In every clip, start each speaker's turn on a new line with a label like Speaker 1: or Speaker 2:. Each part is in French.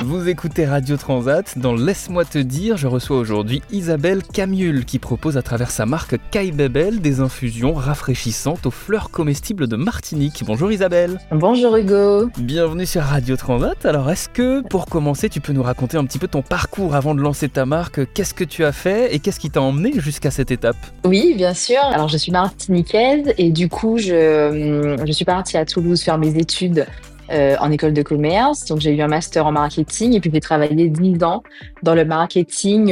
Speaker 1: Vous écoutez Radio Transat. Dans Laisse-moi te dire, je reçois aujourd'hui Isabelle Camule qui propose à travers sa marque Kai Bebel des infusions rafraîchissantes aux fleurs comestibles de Martinique. Bonjour Isabelle.
Speaker 2: Bonjour Hugo.
Speaker 1: Bienvenue sur Radio Transat. Alors est-ce que pour commencer tu peux nous raconter un petit peu ton parcours avant de lancer ta marque? Qu'est-ce que tu as fait et qu'est-ce qui t'a emmené jusqu'à cette étape?
Speaker 2: Oui, bien sûr. Alors je suis martiniquaise et du coup je suis partie à Toulouse faire mes études en école de commerce. Donc j'ai eu un master en marketing et puis j'ai travaillé 10 ans dans le marketing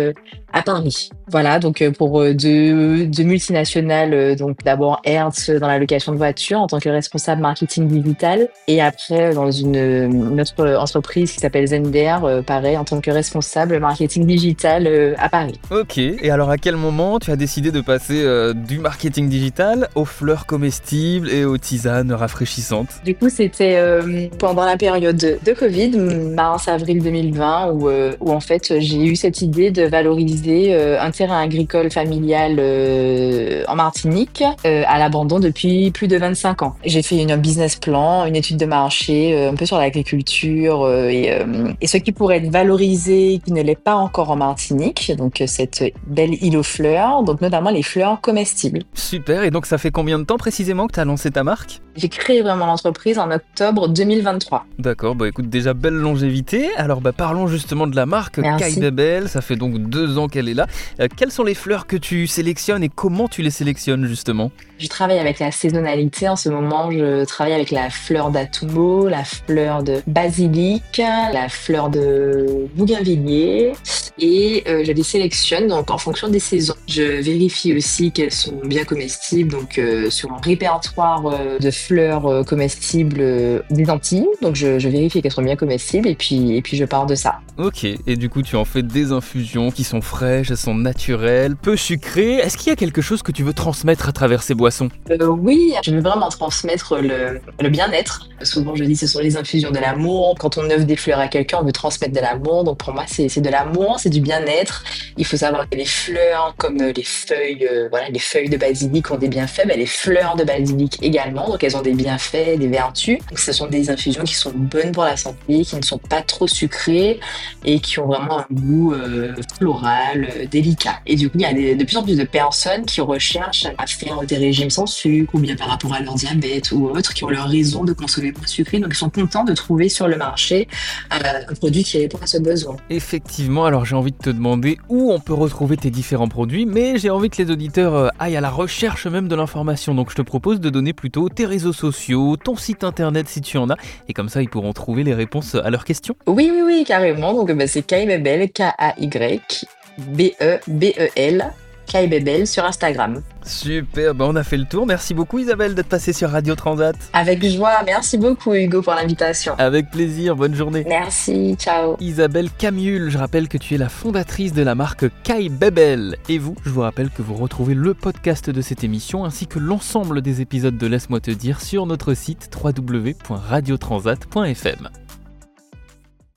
Speaker 2: à Paris. Voilà, donc pour deux multinationales, donc d'abord Hertz dans la location de voitures en tant que responsable marketing digital et après dans une autre entreprise qui s'appelle Zender, pareil, en tant que responsable marketing digital à Paris.
Speaker 1: Ok, et alors à quel moment tu as décidé de passer du marketing digital aux fleurs comestibles et aux tisanes rafraîchissantes?
Speaker 2: Du coup, c'était pendant la période de Covid, mars-avril 2020, où en fait j'ai eu cette idée de valoriser un terrain agricole familial en Martinique à l'abandon depuis plus de 25 ans. J'ai fait un business plan, une étude de marché un peu sur l'agriculture et ce qui pourrait être valorisé, qui ne l'est pas encore en Martinique, donc cette belle île aux fleurs, donc notamment les fleurs comestibles.
Speaker 1: Super, et donc ça fait combien de temps précisément que tu as lancé ta marque?
Speaker 2: J'ai créé vraiment l'entreprise en octobre 2023.
Speaker 1: D'accord, écoute, déjà belle longévité. Alors parlons justement de la marque Kai Bebel, ça fait donc 2 ans qu'elle est là. Quelles sont les fleurs que tu sélectionnes et comment tu les sélectionnes justement?
Speaker 2: Je travaille avec la saisonnalité. En ce moment, je travaille avec la fleur d'atumo, la fleur de basilic, la fleur de bougainvillier et je les sélectionne donc en fonction des saisons. Je vérifie aussi qu'elles sont bien comestibles, donc sur un répertoire de fleurs comestibles des Antilles. Donc je vérifie qu'elles sont bien comestibles et puis je pars de ça.
Speaker 1: Ok, et du coup tu en fais des infusions qui sont fraîches, elles sont naturelles, peu sucrées. Est-ce qu'il y a quelque chose que tu veux transmettre à travers ces boissons?
Speaker 2: Oui, je veux vraiment transmettre le bien-être. Souvent je dis ce sont les infusions de l'amour. Quand on offre des fleurs à quelqu'un, on veut transmettre de l'amour. Donc pour moi c'est de l'amour, c'est du bien-être. Il faut savoir que les fleurs comme les feuilles, les feuilles de basilic ont des bienfaits, mais les fleurs de basilic également. Donc elles ont des bienfaits, des vertus. Donc ce sont des infusions qui sont bonnes pour la santé, qui ne sont pas trop sucrées et qui ont vraiment un goût floral, délicat. Et du coup, il y a de plus en plus de personnes qui recherchent à faire des régimes sans sucre ou bien par rapport à leur diabète ou autres, qui ont leur raison de consommer moins sucré. Donc ils sont contents de trouver sur le marché un produit qui répond à ce besoin.
Speaker 1: Effectivement, alors j'ai envie de te demander où on peut retrouver tes différents produits, mais j'ai envie que les auditeurs aillent à la recherche même de l'information. Donc je te propose de donner plutôt tes réseaux sociaux, ton site internet si tu en as, et comme ça ils pourront trouver les réponses à leurs questions.
Speaker 2: Oui, carrément. Donc c'est Kai Bebel, Kaybebel, Kai Bebel sur Instagram.
Speaker 1: Super, on a fait le tour. Merci beaucoup Isabelle d'être passée sur Radio Transat.
Speaker 2: Avec joie, merci beaucoup Hugo pour l'invitation.
Speaker 1: Avec plaisir, bonne journée.
Speaker 2: Merci, ciao.
Speaker 1: Isabelle Camule, je rappelle que tu es la fondatrice de la marque Kai Bebel. Et vous, je vous rappelle que vous retrouvez le podcast de cette émission ainsi que l'ensemble des épisodes de Laisse-moi te dire sur notre site www.radiotransat.fm.